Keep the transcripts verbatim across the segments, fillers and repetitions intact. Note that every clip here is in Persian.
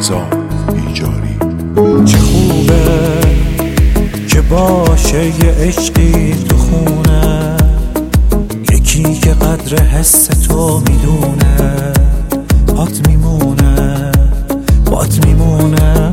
رضا ایجاری. چه خوبه که باشه یه عشقی تو خونه، یکی که قدر حس تو میدونه، پات میمونه پات میمونه.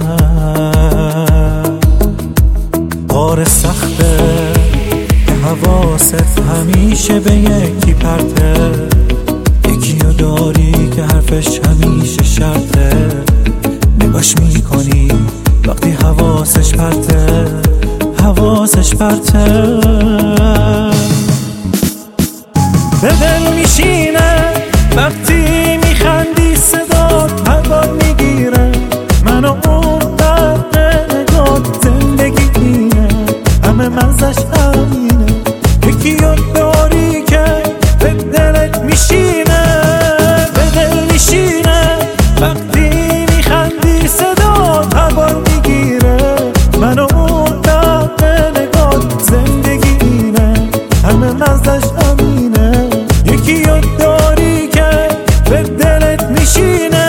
کار سخته که حواست همیشه به یکی پرته، یکی رو داری که حرفش همیشه شرطه، نگاش میکنی وقتی حواسش پرته حواسش پرته. به دل میشینه وقتی میخندی، صدات هر بار میگیره منو اون قدر نگات. زندگی اینه همه مزش همینه، یکی رو داری که به دلت میشینه. به دل میشینه وقتی میخندی، صدات هر بار میگیره منو اون قدر نگات. زندگی اینه همه مزش همینه، یکی رو داری که به دلت میشینه.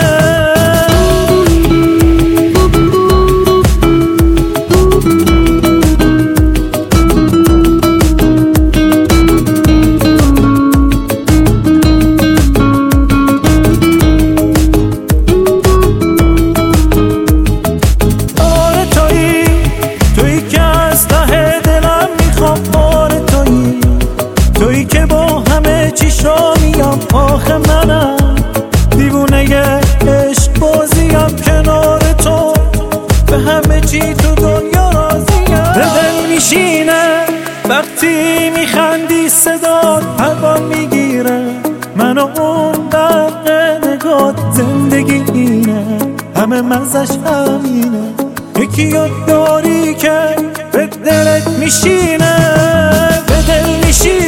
آره تویی تویی که از ته دلم میخوام، آره تویی تویی که با همه چیشو میام. آخه منم دیوونه عشق بازیم، کنار تو به همه چی تو دنیا راضیم. به دل میشینه وقتی میخندی، صدات هر بار میگیره منو اون دقیقه نگات. زندگی اینه همه مزش همینه، یکی رو داری که به دلت میشینه. به دل میشینه